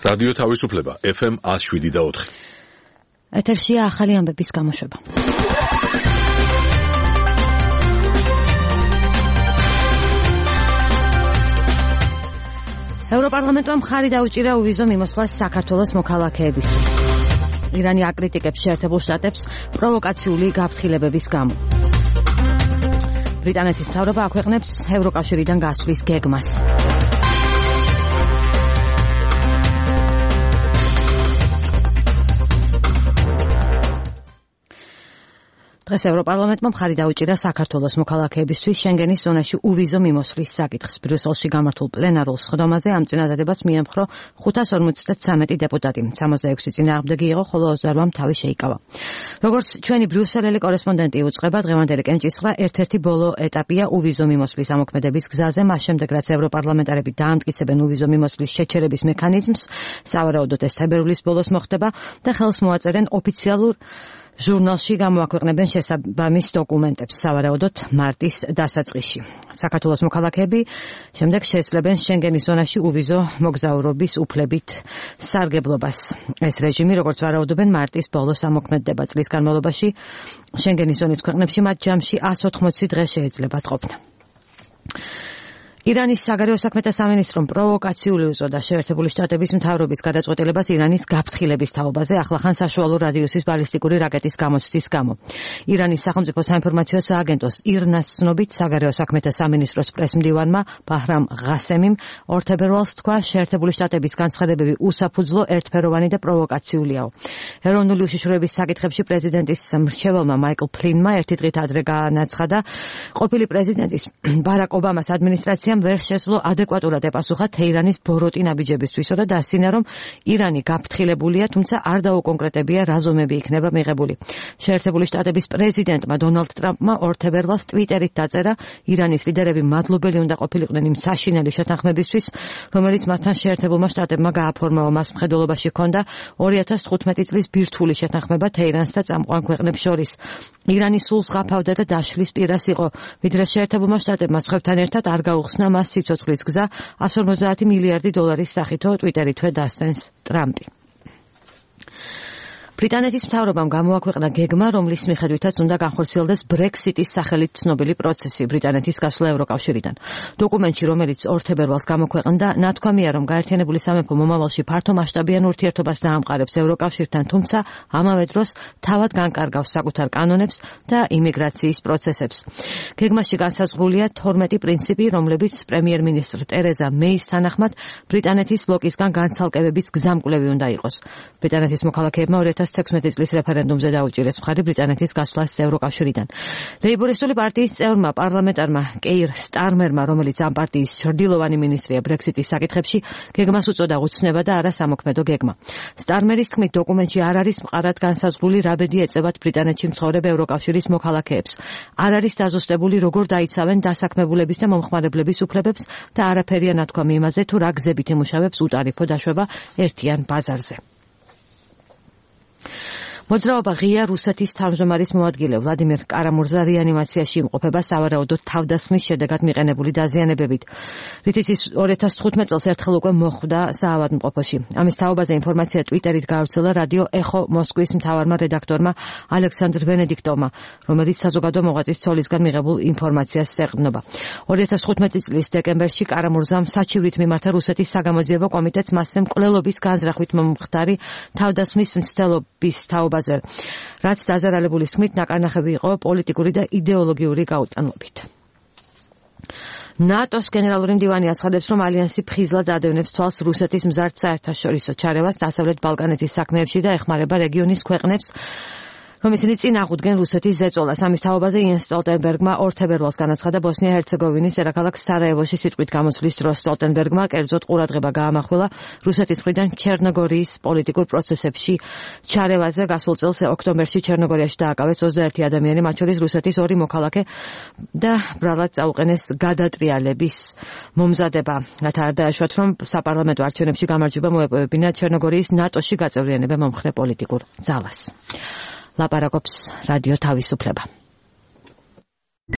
რადიო თავისუფლება FM 107.4. ეთერშია ახალი ამბების გამოშვება. ევროპარლამენტმა მხარი დაუჭირა უვიზო მიმოსვლას საქართველოს მოქალაქეებისთვის. ირანი აკრიტიკებს შეერთებულ შტატებს პროვოკაციული გაფრთხილებების გამო. ბრიტანეთის მთავრობა აქვეყნებს ევროკავშირიდან გასვლის გეგმას. დღეს ევროპარლამენტმა მხარი დაუჭირა საქართველოს მოქალაქეებისთვის შენგენის ზონაში უვიზო მიმოსვლის საკითხს. ბრიუსელში გამართულ პლენარულ სხდომაზე ამ წინადადებას მიემხრო 553 დეპუტატი. 66 წინააღმდეგი იყო, ხოლო 28-მ თავი შეიკავა. როგორც ჩვენი ბრიუსელელი კორესპონდენტი უწყება, დღევანდელი კენჭისყრა ერთ-ერთი ბოლო ეტაპია უვიზო მიმოსვლის ამოქმედების გზაზე, მას შემდეგ რაც ევროპარლამენტარები დაამტკიცებენ უვიზო მიმოსვლის შეჩერების მექანიზმს, სავარაუდოდ ეს თებერვლის ბოლოს მოხდება და ხელს მოაწერენ ოფიციალურ ჟურნალში გამოაქვეყნებენ შესაბამის დოკუმენტებს, სავარაუდოდ მარტის დასაწყისში. საქართველოს მოქალაქეები შემდეგ შეესწრებენ შენგენის ზონაში უვიზო მოგზაურობის უფლებით სარგებლობას. ეს რეჟიმი, როგორც ვარაუდობენ, მარტის ბოლოს ამოქმედდება. წლის განმავლობაში შენგენის ზონის ქვეყნებში მათ ჯამში 180 დღე შეეძლებათ ყოფნა. ირანის საგარეო საქმეთა სამინისტრომ პროვოკაციული უწოდა შეერთებული შტატების მთავრობის გადაწყვეტილებას ირანის გაფრთხილების თაობაზე ახლახან საშუალო რადიუსის ბალისტიკური რაკეტის გამოცდის გამო. ირანის სახელმწიფო საინფორმაციო სააგენტოს ირნას ცნობით საგარეო საქმეთა სამინისტროს პრესმდივანმა ბაჰრამ ღასემიმ 2 თებერვალს თქვა, შეერთებული შტატების განცხადებები უსაფუძვლო, ერთფეროვანი და პროვოკაციულიაო. ეროვნული უშიშროების საკითხებში პრეზიდენტის მრჩეველმა მაიკლ ფლინმა ერთი დღით ადრე განაცხადა, ყოფილი პრეზიდენტის ბარაკ ობამას ადმინისტრაცია ვერ შესძლო ადეკვატურად ეპასუხა თეირანის ბოროტი ნაბიჯებისთვისო და დასცინა, რომ ირანი გაფრთხილებულია, თუმცა არ დაუკონკრეტებია რა ზომები იქნება მიღებული. შეერთებული შტატების პრეზიდენტმა დონალდ ტრამპმა 2 თებერვალს ტვიტერით დაწერა, ირანის ლიდერები მადლობელი უნდა ყოფილიყვნენ იმ საშინელი შეთანხმებისთვის, რომელიც მათთან შეერთებულმა შტატებმა გააფორმავა. მას მხედველობაში ჰქონდა 2015 წლის ბირთვული შეთანხმება თეირანს და წამყვან ქვეყნებს შორის. ირანი სულს ღაფავდა და დაშლის პირას იყო, ვიდრე შეერთებულმა შტატებმა სხვებთან ერთად არ გაუხსნა მას სიცოცხლის გზა 150 მილიარდი დოლარის სახითო ტვიტერითვე დასცენს ტრამპი. ბრიტანეთის მთავრობამ გამოაქვეყნა გეგმა, რომლის მიხედვითაც უნდა განხორციელდეს ბრექსიტის სახელით ცნობილი პროცესი ბრიტანეთის გასვლა ევროკავშირიდან. დოკუმენტში, რომელიც 2 თებერვალს გამოქვეყნდა, ნათქვამია, რომ გაერთიანებული სამეფო მომავალში ფართო მასშტაბიან ურთიერთობას დაამყარებს ევროკავშირთან, თუმცა ამავე დროს თავად განკარგავს საკუთარ კანონებს და იმიგრაციის პროცესებს. გეგმაში განსაზღვრულია 12 პრინციპი, რომლებიც პრემიერ-მინისტრ ტერეზა მეის თანახმად ბრიტანეთის ბლოკისგან განცალკევების გზამკვლევი უნდა იყოს. ბრიტანეთის მოქალაქეებმა 2016 წლის რეფერენდუმზე დაუჭირეს მხარი ბრიტანეთის გასვლას ევროკავშირიდან. ლეიბორისტული პარტიის წევრმა პარლამენტარმა კეირ სტარმერმა, რომელიც ამ პარტიის ჩრდილოვანი მინისტრია ბრექსიტის საკითხებში, გეგმას უწოდა უცნება და არა სამოქმედო გეგმა. სტარმერის თქმით, დოკუმენტში არ არის მყარად განსაზღვრული რა ბედი ეწევათ ბრიტანეთში მცხოვრებ ევროკავშირის მოქალაქეებს. არ არის დაზუსტებული, როგორ დაიცავენ დასაქმებულების და მომხმარებლების უფლებებს და არაფერია ნათქვამი იმაზე, თუ რა გზებით ემუშავებს უტარიფო დაშვება ერთიან ბაზარზე. მოძრაობა ღია რუსეთის თავმჯდომარის მოადგილე ვლადიმერ კარამურზა რეანიმაციაში იმყოფება სავარაუდოდ თავდასხმის შედეგად მიყენებული დაზიანებებით. რითიც ის 2015 წელს ერთხელ უკვე მოხვდა საავადმყოფოში. ამის თაობაზე ინფორმაცია ტვიტერით გავრცელა რადიო ეხო მოსკვის მთავარმა რედაქტორმა ალექსანდრ ვენედიქტოვმა, რომელიც საზოგადო მოღვაწის ცოლისგან მიღებულ ინფორმაციას ეყრდნობა. 2015 წლის დეკემბერში კარამურზამ საჩივრით მიმართა რუსეთის საგამოძიებო კომიტეტს მასზე მკვლელობის განზრახვით მომხდარი თავდასხმის მცდელობის თაობა, რაც დაზარალებულის თქმით ნაკარნახები იყო პოლიტიკური და იდეოლოგიური გაუტანობით. ნატოს გენერალური მდივანი აცხადებს, რომ ალიანსი ფხიზლად ადევნებს თვალს რუსეთის მზარდ საერთაშორისო ჩარევას დასავლეთ ბალკანეთის საქმეებში და ეხმარება რეგიონის ქვეყნებს, რომ ისინი წინ აღუდგენ რუსეთის ზეწოლას. ამის თაობაზე იენს სტოლტენბერგმა 2 თებერვალს განაცხადა ბოსნია-ჰერცეგოვინის დედაქალაქ სარაევოში სიტყვით გამოსვლის დროს. სტოლტენბერგმა კერძოდ ყურადღება გაამახვილა რუსეთის მხრიდან ჩერნოგორიის პოლიტიკურ პროცესებში ჩარევაზე. გასულ წელს ოქტომბერში ჩერნოგორიაში დააკავეს 21 ადამიანი, მათ შორის რუსეთის 2 მოქალაქე და ბრალად წაუყენეს გადატრიალების მომზადება. რათა არ დაეშვათ, რომ საპარლამენტო არჩევნებში გამარჯვება მოეპოვებინა ჩერნოგორიის ნატოში გაწევრიანება მომხრე პოლიტიკურ ძალას. ლაპარაკობს რადიო თავისუფლება.